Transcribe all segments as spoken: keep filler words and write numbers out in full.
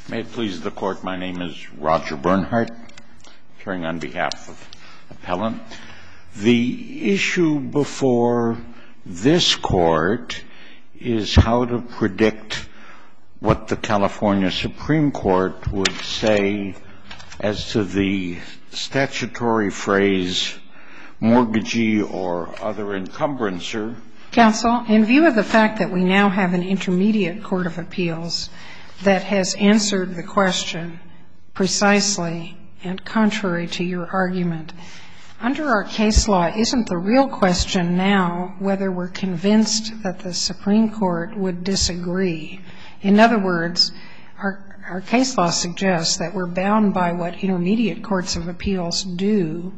May it please the Court, my name is Roger Bernhardt, appearing on behalf of Appellant. The issue before this Court is how to predict what the California Supreme Court would say as to the statutory phrase mortgagee or other encumbrancer. Counsel, in view of the fact that we now have an intermediate court of appeals that has answered the question precisely and contrary to your argument, under our case law, isn't the real question now whether we're convinced that the Supreme Court would disagree? In other words, our, our case law suggests that we're bound by what intermediate courts of appeals do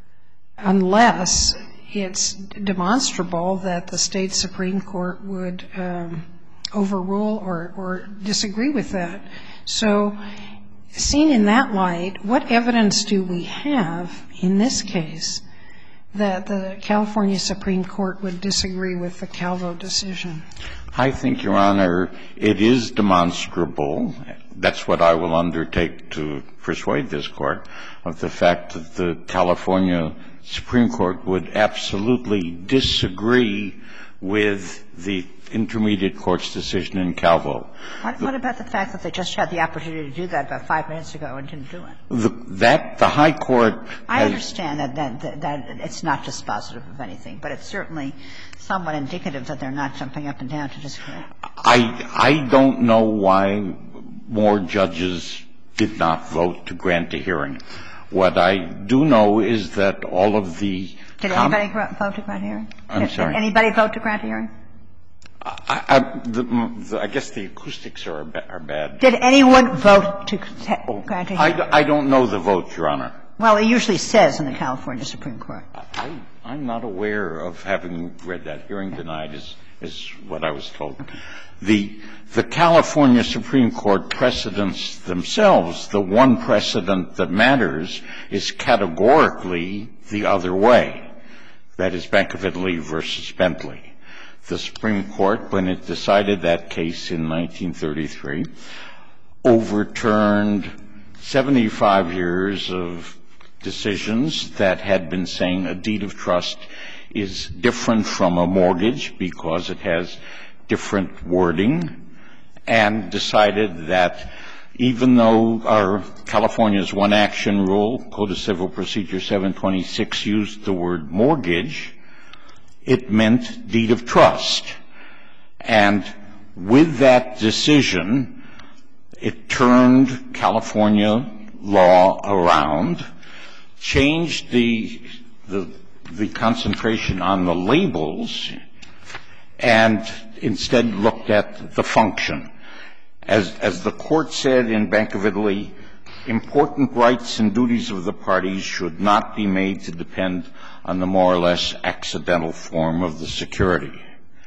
unless it's demonstrable that the state Supreme Court would um, overrule or, or disagree with that. So, seen in that light, what evidence do we have in this case that the California Supreme Court would disagree with the Calvo decision? I think, Your Honor, it is demonstrable. That's what I will undertake to persuade this Court of the fact that the California Supreme Court would absolutely disagree with the intermediate court's decision in Calvo. What, what about the fact that they just had the opportunity to do that about five minutes ago and didn't do it? The, that, the High Court I understand that, that, that, that it's not dispositive of anything, but it's certainly somewhat indicative that they're not jumping up and down to disagree. I, I don't know why more judges did not vote to grant a hearing. What I do know is that all of the Did anybody vote to grant a hearing? I'm Did, sorry. Did anybody vote to grant a hearing? I, I, the, the, I guess the acoustics are, are bad. Did anyone vote to grant a hearing? I, I don't know the vote, Your Honor. Well, it usually says in the California Supreme Court. I, I'm not aware of having read that. Hearing denied is, is what I was told. The, the California Supreme Court precedents themselves, the one precedent that matters is categorically the other way. That is Bank of Italy versus Bentley. The Supreme Court, when it decided that case in nineteen thirty-three, overturned seventy-five years of decisions that had been saying a deed of trust is different from a mortgage because it has different wording, and decided that even though our California's one-action rule, Code of Civil Procedure seven twenty-six, used the word mortgage, it meant deed of trust. And with that decision, it turned California law around, changed the, the, the concentration on the labels, and instead looked at the function. As, as the Court said in Bank of Italy, important rights and duties of the parties should not be made to depend on the more or less accidental form of the security.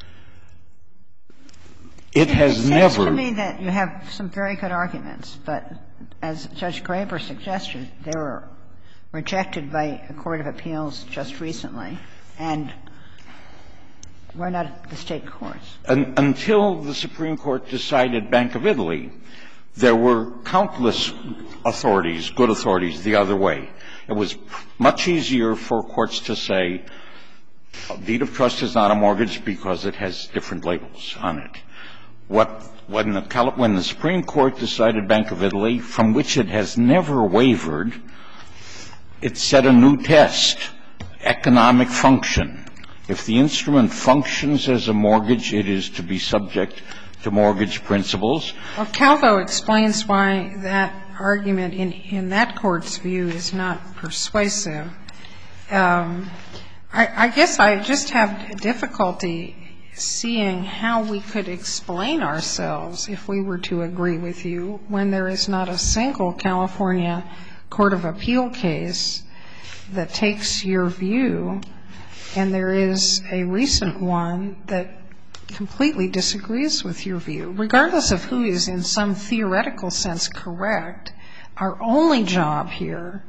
It has never — It seems to me that you have some very good arguments, but as Judge Graber suggested, they were rejected by a court of appeals just recently, and we're not at the State courts. Until the Supreme Court decided Bank of Italy, there were countless authorities, good authorities, the other way. It was much easier for courts to say a deed of trust is not a mortgage because it has different labels on it. What, when the, when the Supreme Court decided Bank of Italy, from which it has never wavered, it set a new test, economic function. If the instrument functions as a mortgage, it is to be subject to mortgage principles. Well, Calvo explains why that argument in, in that court's view is not persuasive. Um, I, I guess I just have difficulty seeing how we could explain ourselves if we were to agree with you when there is not a single California court of appeal case that takes your view, and there is a recent one that completely disagrees with your view. Regardless of who is in some theoretical sense correct, our only job here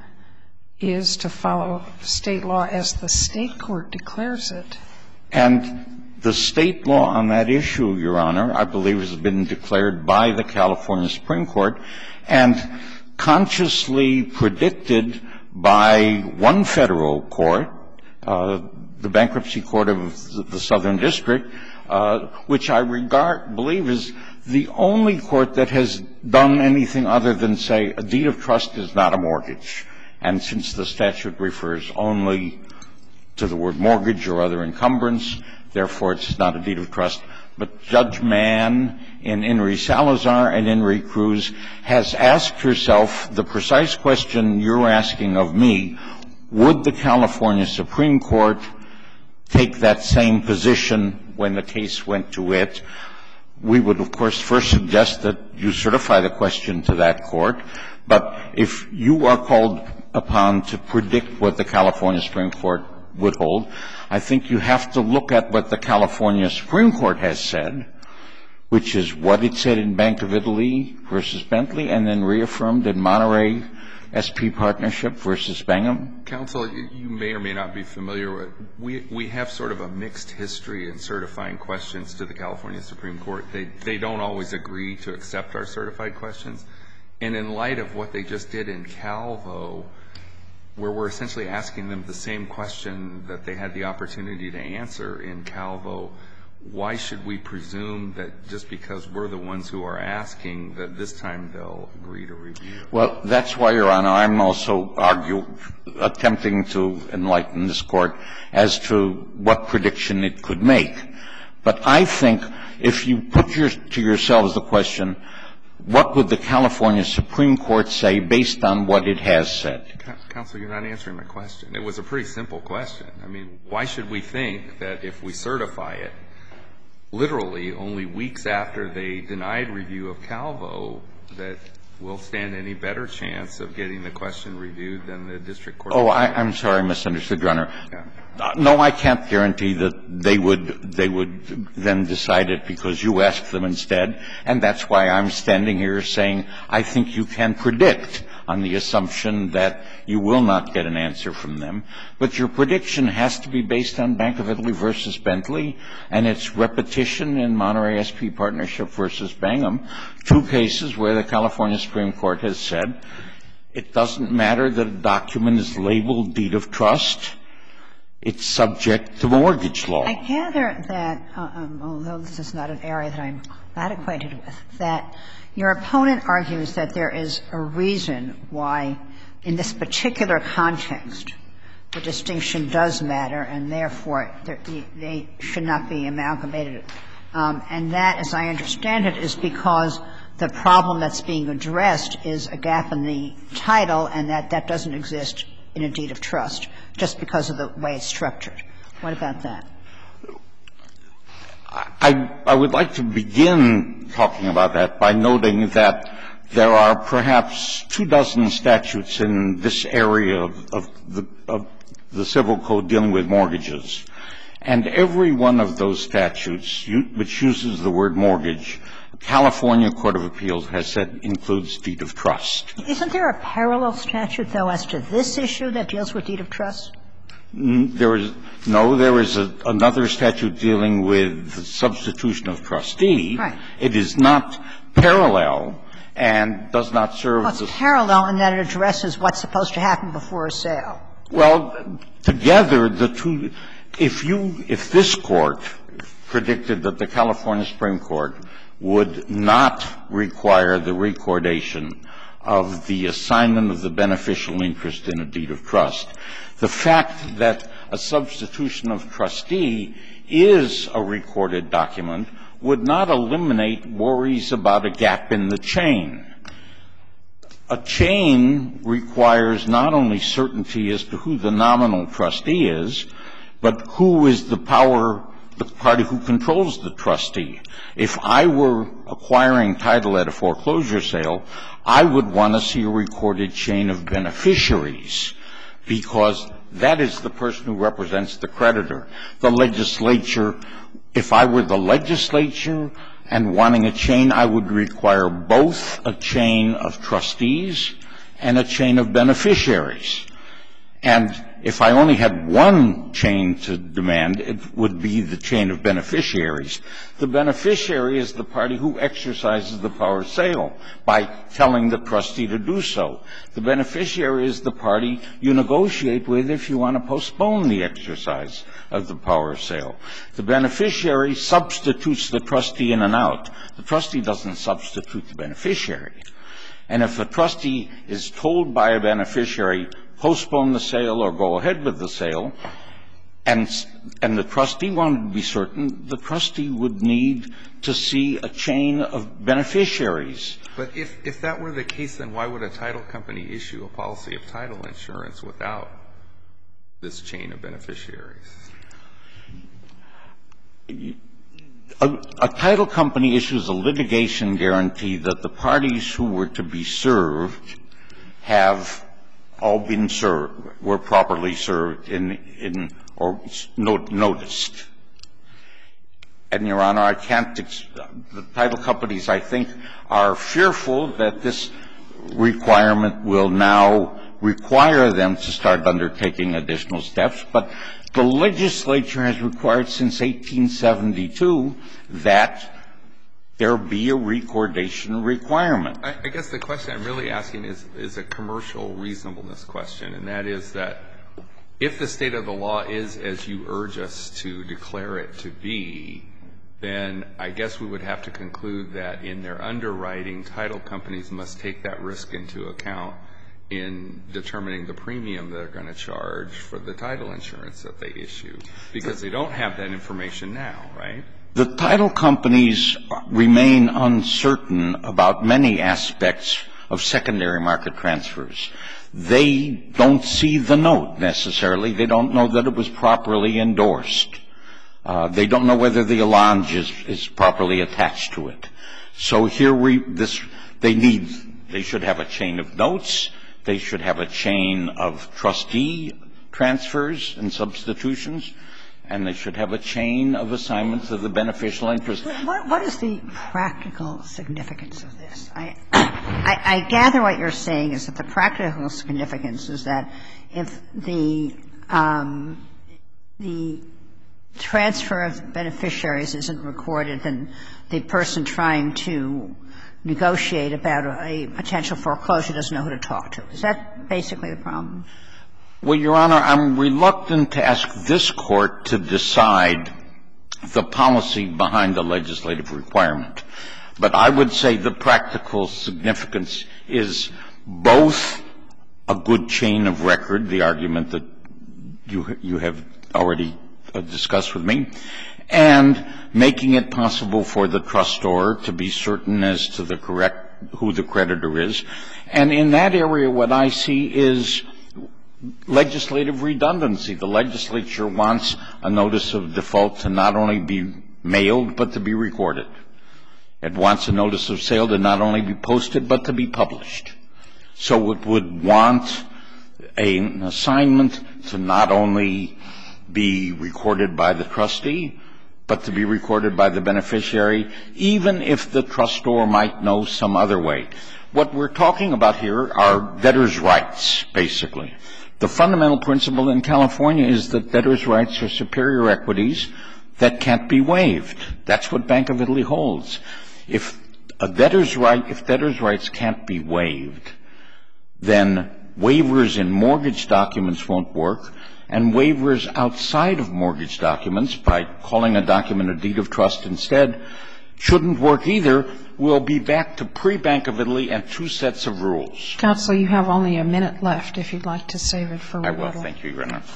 is to follow State law as the State court declares it. And The State law on that issue, Your Honor, I believe has been declared by the California Supreme Court and consciously predicted by one Federal court, uh, the Bankruptcy Court of the Southern District, uh, which I regard, believe is the only court that has done anything other than say a deed of trust is not a mortgage. And since the statute refers only to the word mortgage or other encumbrance, therefore it's not a deed of trust. But Judge Mann in In re Salazar and In re Cruz has asked herself the precise question you're asking of me, would the California Supreme Court take that same position when the case went to it? We would, of course, first suggest that you certify the question to that court. But if you are called upon to predict what the California Supreme Court would hold, I think you have to look at what the California Supreme Court has said, which is what it said in Bank of Italy versus Bentley, and then reaffirmed in Monterey S P Partnership versus Bangham. Counsel, you may or may not be familiar with, we, we have sort of a mixed history in certifying questions to the California Supreme Court. They, they don't always agree to accept our certified questions. And in light of what they just did in Calvo, where we're essentially asking them the same question that they had the opportunity to answer in Calvo, why should we presume that just because we're the ones who are asking that this time they'll agree to review? Well, that's why, Your Honor, I'm also argue, attempting to enlighten this Court as to what prediction it could make. But I think if you put your, to yourselves the question, what would the California Supreme Court say based on what it has said? Counsel, you're not answering my question. It was a pretty simple question. I mean, why should we think that if we certify it, literally only weeks after they denied review of Calvo, that we'll stand any better chance of getting the question reviewed than the district court? Oh, I, I'm sorry, I misunderstood, Your Honor. Yeah. Uh, no, I can't guarantee that they would they would then decide it because you asked them instead, and that's why I'm standing here saying I think you can predict on the assumption that you will not get an answer from them. But your prediction has to be based on Bank of Italy versus Bentley and its repetition in Monterey S P Partnership versus Bangham, two cases where the California Supreme Court has said it doesn't matter that a document is labeled deed of trust. It's subject to mortgage law. I gather that, um, although this is not an area that I'm not acquainted with, that your opponent argues that there is a reason why, in this particular context, the distinction does matter, and therefore they should not be amalgamated. Um, and that, as I understand it, is because the problem that's being addressed is a gap in the title, and that that doesn't exist in a deed of trust, just because of the way it's structured. What about that? I, I would like to begin talking about that by noting that there are perhaps two dozen statutes in this area of, of, the, of the Civil Code dealing with mortgages. And every one of those statutes, which uses the word mortgage, the California Court of Appeals has said includes deed of trust. Isn't there a parallel statute, though, as to this issue that deals with deed of trust? There is no. There is a, another statute dealing with the substitution of trustee. Right. It is not parallel and does not serve well, the. It's parallel in that it addresses what's supposed to happen before a sale. Well, together the two. If you, if this Court predicted that the California Supreme Court would not require the recordation of the assignment of the beneficial interest in a deed of trust, the fact that a substitution of trustee is a recorded document would not eliminate worries about a gap in the chain. A chain requires not only certainty as to who the nominal trustee is, but who is the power, the party who controls the trustee. If I were acquiring title at a foreclosure sale, I would want to see a recorded chain of beneficiaries, because that is the person who represents the creditor. The legislature, if I were the legislature and wanting a chain, I would require both a chain of trustees and a chain of beneficiaries. And if I only had one chain to demand, it would be the chain of beneficiaries. The beneficiary is the party who exercises the power of sale by telling the trustee to do so. The beneficiary is the party you negotiate with if you want to postpone the exercise of the power of sale. The beneficiary substitutes the trustee in and out. The trustee doesn't substitute the beneficiary. And if a trustee is told by a beneficiary, postpone the sale or go ahead with the sale, and, and the trustee wanted to be certain, the trustee would need to see a chain of beneficiaries. But if, if that were the case, then why would a title company issue a policy of title insurance without this chain of beneficiaries? A, a title company issues a litigation guarantee that the parties who were to be served have all been served, were properly served in, in or not, noticed. And, Your Honor, I can't, the title companies, I think, are fearful that this requirement will now require them to start undertaking additional steps. But the legislature has required since eighteen seventy-two that there be a recordation requirement. I, I guess the question I'm really asking is, is a commercial reasonableness question, and that is that if the state of the law is as you urge us to declare it to be, then I guess we would have to conclude that in their underwriting, title companies must take that risk into account in determining the premium they're going to charge for the title insurance that they issue, because they don't have that information now, right? The title companies remain uncertain about many aspects of secondary market transfers. They don't see the note necessarily. They don't know that it was properly endorsed. Uh, they don't know whether the allonge is, is properly attached to it. So here we, this, they need, they should have a chain of notes. They should have a chain of trustee transfers and substitutions. And they should have a chain of assignments of the beneficial interest. What, what is the practical significance of this? I, I, I gather what you're saying is that the practical significance is that if the um, the transfer of beneficiaries isn't recorded, then the person trying to negotiate about a, a potential foreclosure doesn't know who to talk to. Is that basically the problem? Well, Your Honor, I'm reluctant to ask this Court to decide the policy behind the legislative requirement. But I would say the practical significance is both a good chain of record, the argument that you, you have already uh, discussed with me, and making it possible for the trustor to be certain as to the correct, who the creditor is. And in that area, what I see is legislative redundancy. The legislature wants a notice of default to not only be mailed, but to be recorded. It wants a notice of sale to not only be posted, but to be published. So it would want a, an assignment to not only be recorded by the trustee, but to be recorded by the beneficiary, even if the trustor might know some other way. What we're talking about here are debtors' rights, basically. The fundamental principle in California is that debtors' rights are superior equities that can't be waived. That's what Bank of Italy holds. If a debtor's right, if debtors' rights can't be waived, then waivers in mortgage documents won't work, and waivers outside of mortgage documents, by calling a document a deed of trust instead, shouldn't work either. We'll be back to pre-Bank of Italy and two sets of rules. Counsel, you have only a minute left if you'd like to save it for rebuttal. I will. Thank you, Your Honor.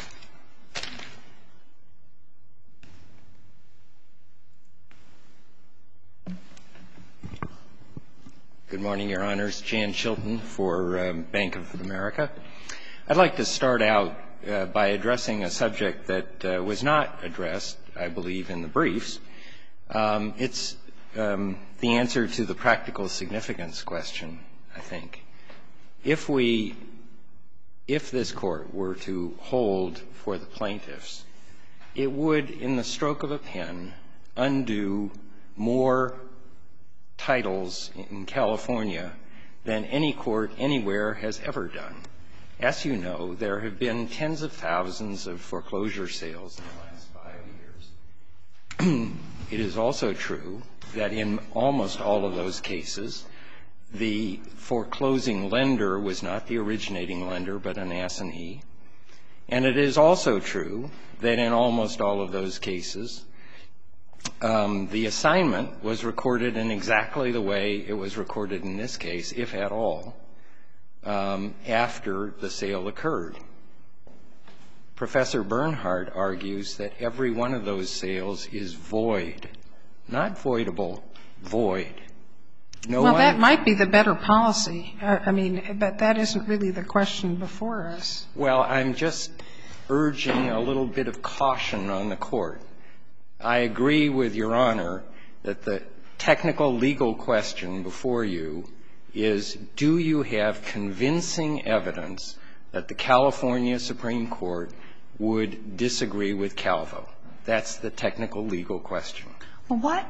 Good morning, Your Honors. Jan Chilton for um, Bank of America. I'd like to start out uh, by addressing a subject that uh, was not addressed, I believe, in the briefs. Um, it's um, the answer to the practical significance question, I think. If we, if this Court were to hold for the plaintiffs, it would, in the stroke of a pen, undo more titles in California than any court anywhere has ever done. as you know, there have been tens of thousands of foreclosure sales in the last five years. It is also true that in almost all of those cases, the foreclosing lender was not the originating lender, but an assignee. And it is also true that in almost all of those cases, um, the assignment was recorded in exactly the way it was recorded in this case, if at all, um, after the sale occurred. Professor Bernhardt argues that every one of those sales is void, not voidable, void. No well, one that might be the better policy. I mean, but that isn't really the question before us. Well, I'm just urging a little bit of caution on the Court. I agree with Your Honor that the technical legal question before you is, do you have convincing evidence that the California Supreme Court would disagree with Calvo? That's the technical legal question. Well, what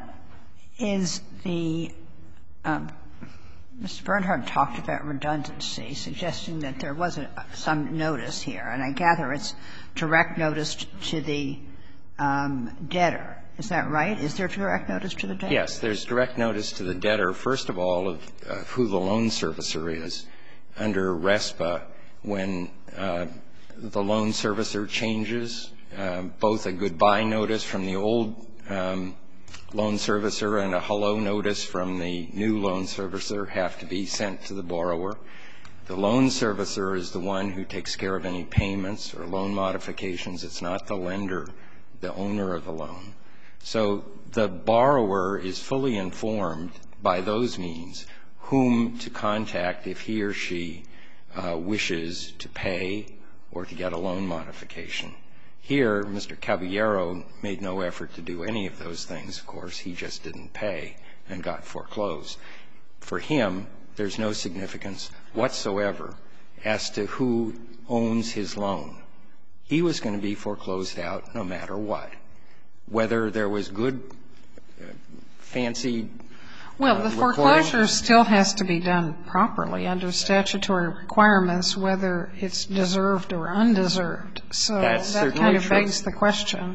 is the um, Mister Bernhardt talked about redundancy, suggesting that there was a, some notice here, and I gather it's direct notice to the um, debtor. Is that right? Is there direct notice to the debtor? Yes, there's direct notice to the debtor, first of all, of uh, who the loan servicer is under RESPA when uh, the loan servicer changes, uh, both a goodbye notice from the old um, loan servicer and a hello notice from the new loan servicer have to be sent to the borrower. The loan servicer is the one who takes care of any payments or loan modifications. It's not the lender, the owner of the loan. So the borrower is fully informed by those means whom to contact if he or she uh, wishes to pay or to get a loan modification. Here, Mister Caballero made no effort to do any of those things, of course. He just didn't pay and got foreclosed. For him, there's no significance whatsoever as to who owns his loan. He was going to be foreclosed out no matter what. Whether there was good, uh, fancy Well, the uh, foreclosure still has to be done properly under statutory requirements, whether it's deserved or undeserved. So That's that kind of true. begs the question.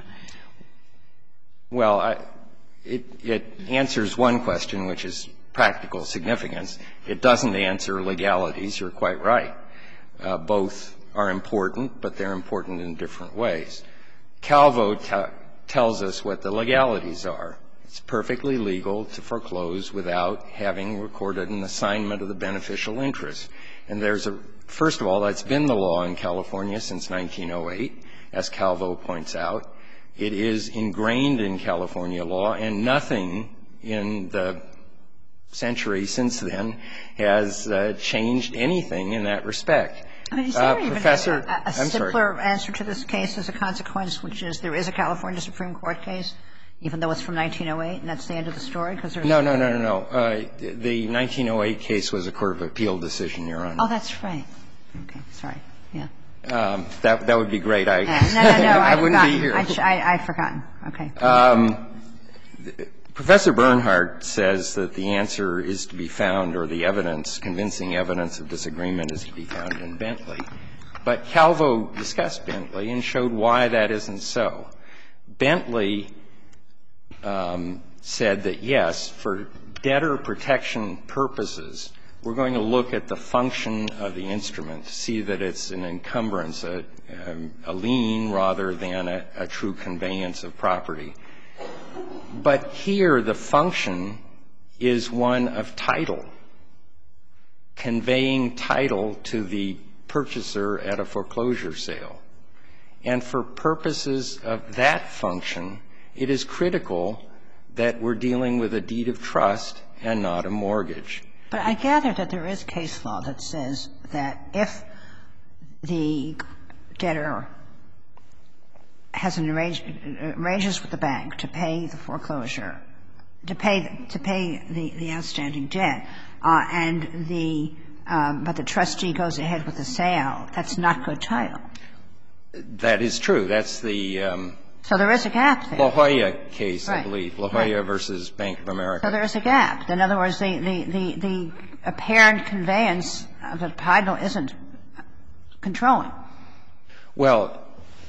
Well, I, it, it answers one question, which is practical significance. It doesn't answer legalities. You're quite right. Uh, both are important, but they're important in different ways. Calvo t- tells us what the legalities are. It's perfectly legal to foreclose without having recorded an assignment of the beneficial interest. And there's a, first of all, that's been the law in California since nineteen oh eight, as Calvo points out. It is ingrained in California law, and nothing in the century since then has uh, changed anything in that respect. I mean, is there uh, even Professor, a, a, a simpler sorry. answer to this case as a consequence, which is there is a California Supreme Court case, even though it's from nineteen oh eight, and that's the end of the story? Because there's no, no, no, no, no. Uh, the nineteen oh eight case was a court of appeal decision, Your Honor. Oh, that's right. Okay, sorry. Yeah. Um, that that would be great. I yeah. no, no, no. I wouldn't forgotten. be here. I, I, I've forgotten. Okay. Um, Professor Bernhardt says that the answer is to be found, or the evidence, convincing evidence of disagreement is to be found in Bentley. But Calvo discussed Bentley and showed why that isn't so. Bentley um, said that, yes, for debtor protection purposes, we're going to look at the function of the instrument to see that it's an encumbrance, a, um, a lien rather than a, a true conveyance of property. But here the function is one of title, conveying title to the purchaser at a foreclosure sale. And for purposes of that function, it is critical that we're dealing with a deed of trust and not a mortgage. But I gather that there is case law that says that if the debtor has an arrange, arranges with the bank to pay the foreclosure, to pay to pay the, the outstanding debt, uh, and the um, but the trustee goes ahead with the sale, that's not good title. That is true. That's the um, so there is a gap there. La Jolla case, right. I believe, La Jolla right. versus Bank of America. So there is a gap. In other words, the the the, the apparent conveyance of the title isn't controlling. Well,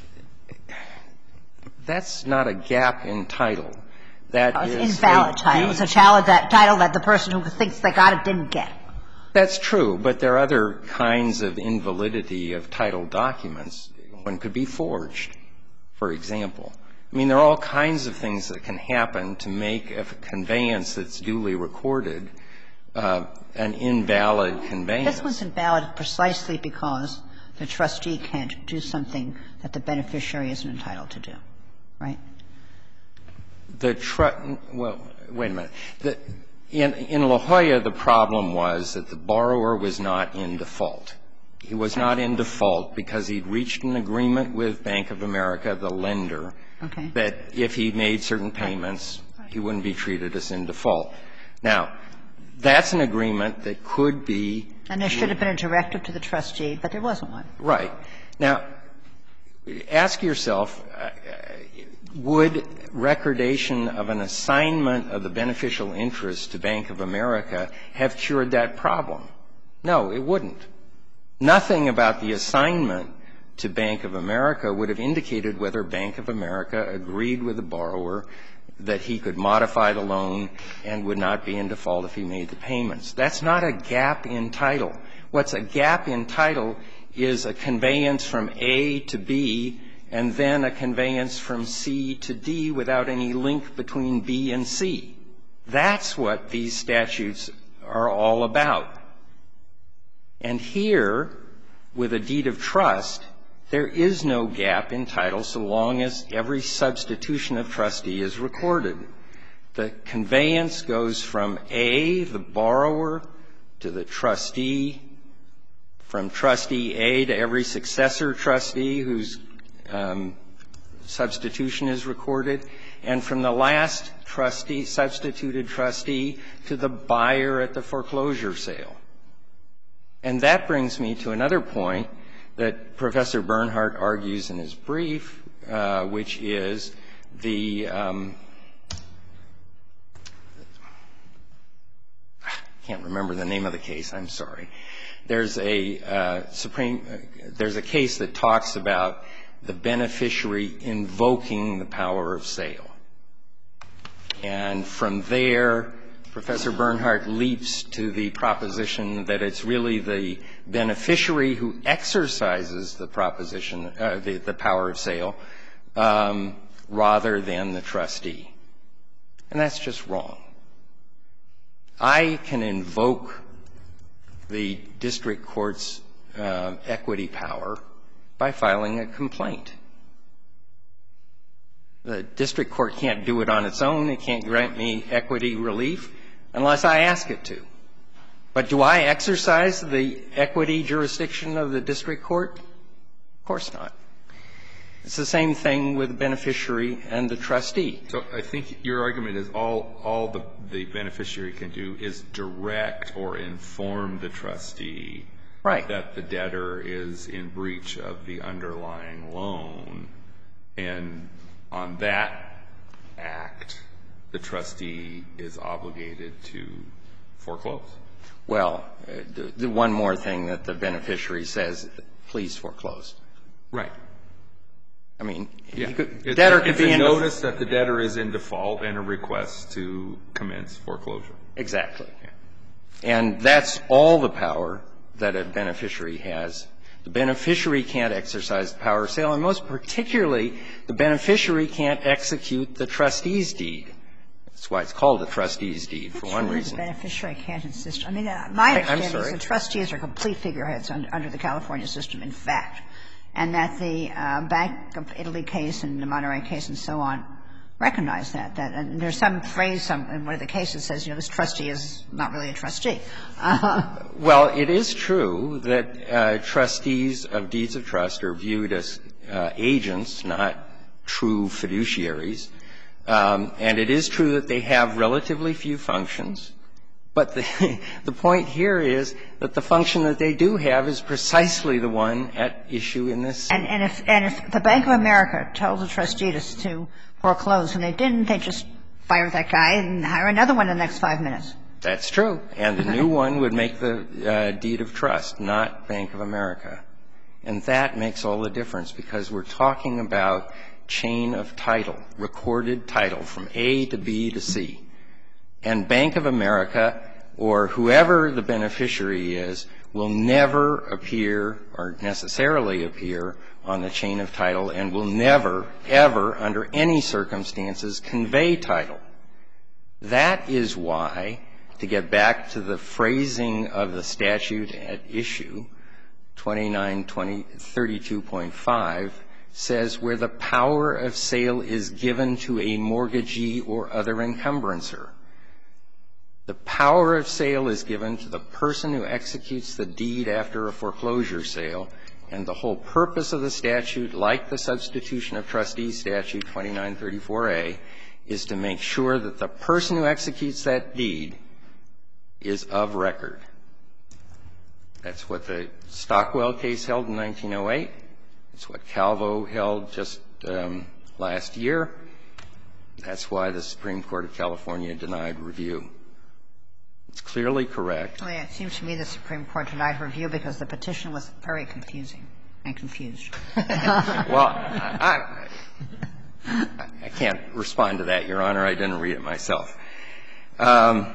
that's not a gap in title. That oh, it's is invalid title. It's a title that, title that the person who thinks they got it didn't get. That's true, but there are other kinds of invalidity of title documents. One could be forged, for example. I mean, there are all kinds of things that can happen to make a conveyance that's duly recorded uh, an invalid conveyance. This one's invalid precisely because the trustee can't do something that the beneficiary isn't entitled to do, right? The tru- well, wait a minute. The, in, in La Jolla, the problem was that the borrower was not in default. He was not in default because he'd reached an agreement with Bank of America, the lender, okay. that if he made certain payments, he wouldn't be treated as in default. Now, that's an agreement that could be – And there should have been a directive to the trustee, but there wasn't one. Right. Now, ask yourself, uh, would recordation of an assignment of the beneficial interest to Bank of America have cured that problem? No, it wouldn't. Nothing about the assignment to Bank of America would have indicated whether Bank of America agreed with the borrower that he could modify the loan and would not be in default if he made the payments. That's not a gap in title. What's a gap in title is a conveyance from A to B and then a conveyance from C to D without any link between B and C. That's what these statutes are all about. And here, with a deed of trust, there is no gap in title so long as every substitution of trustee is recorded. The conveyance goes from A, the borrower, to the trustee, from trustee A to every successor trustee whose um, substitution is recorded, and from the last trustee, substituted trustee, to the buyer at the foreclosure sale. And that brings me to another point that Professor Bernhardt argues in his brief, uh, which is the um, I can't remember the name of the case. I'm sorry. There's a uh, Supreme. Uh, there's a case that talks about the beneficiary invoking the power of sale, and from there, Professor Bernhardt leaps to the proposition that it's really the beneficiary who exercises the proposition, uh, the, the power of sale, um, rather than the trustee. And that's just wrong. I can invoke the district court's uh, equity power by filing a complaint. The district court can't do it on its own. It can't grant me equity relief unless I ask it to. But do I exercise the equity jurisdiction of the district court? Of course not. It's the same thing with the beneficiary and the trustee. So I think your argument is all, all the, the beneficiary can do is direct or inform the trustee right. that the debtor is in breach of the underlying loan. And on that act, the trustee is obligated to foreclose. Well, uh, the, the one more thing that the beneficiary says, please foreclose. Right. I mean, yeah. could, it's, debtor could it's be a in notice that the debtor is in default and a request to commence foreclosure. Exactly. Yeah. And that's all the power that a beneficiary has. The beneficiary can't exercise the power of sale, and most particularly, the beneficiary can't execute the trustee's deed. That's why it's called a trustee's deed, for one reason. The beneficiary can't insist. I mean, uh, my I, understanding is the trustees are complete figureheads under, under the California system, in fact, and that the uh, Bank of Italy case and the Monterey case and so on recognize that. That and there's some phrase some, in one of the cases says, you know, this trustee is not really a trustee. Uh, well, it is true that uh, trustees of deeds of trust are viewed as uh, agents, not true fiduciaries. Um, and it is true that they have relatively few functions. But the, the point here is that the function that they do have is precisely the one at issue in this. And, and, if, and if the Bank of America told the trustee to, to foreclose and they didn't, they just fire that guy and hire another one in the next five minutes. That's true. And the new one would make the uh, deed of trust, not Bank of America. And that makes all the difference, because we're talking about chain of title, recorded title from A to B to C. And Bank of America, or whoever the beneficiary is, will never appear or necessarily appear on the chain of title and will never, ever, under any circumstances, convey title. That is why, to get back to the phrasing of the statute at issue, twenty-nine thirty-two point five says where the power of sale is given to a mortgagee or other encumbrancer. The power of sale is given to the person who executes the deed after a foreclosure sale, and the whole purpose of the statute, like the substitution of trustees statute twenty-nine thirty-four A, is to make sure that the person who executes that deed is of record. That's what the Stockwell case held in nineteen oh eight. It's what Calvo held just um, last year. That's why the Supreme Court of California denied review. It's clearly correct. Well, yeah, it seems to me the Supreme Court denied review because the petition was very confusing and confused. Well, I, I, I can't respond to that, Your Honor. I didn't read it myself. Um,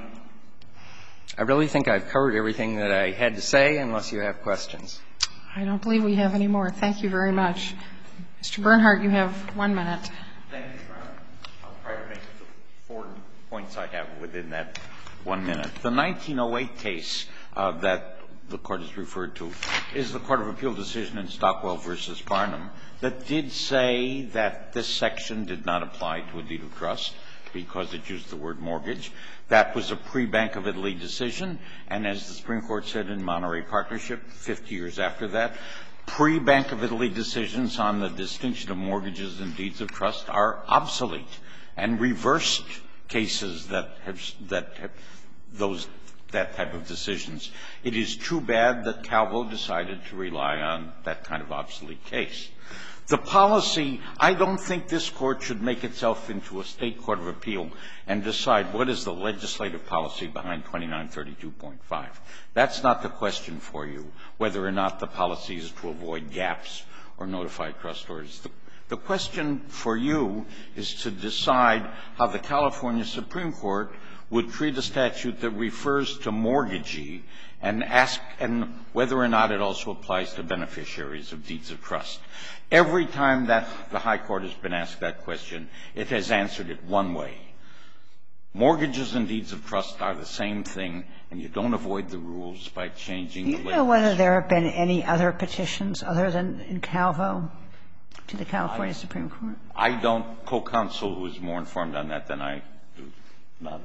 I really think I've covered everything that I had to say, unless you have questions. I don't believe we have any more. Thank you very much. Mister Bernhardt, you have one minute. Thank you, Your Honor. I'll try to make the four points I have within that one minute. The nineteen oh eight case uh, that the Court has referred to is the Court of Appeal decision in Stockwell versus Barnum that did say that this section did not apply to a deed of trust because it used the word mortgage. That was a pre-Bank of Italy decision, and as the Supreme Court said in Monterey Partnership fifty years after that, pre-Bank of Italy decisions on the distinction of mortgages and deeds of trust are obsolete and reversed cases that have that have those that type of decisions. It is too bad that Calvo decided to rely on that kind of obsolete case. The policy, I don't think this Court should make itself into a State Court of Appeal and decide what is the legislative policy behind twenty-nine thirty-two point five. That's not the question for you, whether or not the policy is to avoid gaps or notify trustors. The, the question for you is to decide how the California Supreme Court would treat a statute that refers to mortgagee and ask and whether or not it also applies to beneficiaries of deeds of trust. Every time that the High Court has been asked that question, it has answered it one way. Mortgages and deeds of trust are the same thing, and you don't avoid the rules by changing the labels. Do you know whether there have been any other petitions other than in Calvo to the California I, Supreme Court? I don't. Co-counsel who is more informed on that than I do not.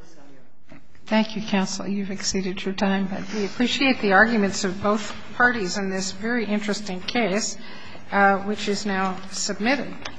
Thank you, counsel. You've exceeded your time, but we appreciate the arguments of both parties in this very interesting case, uh, which is now submitted.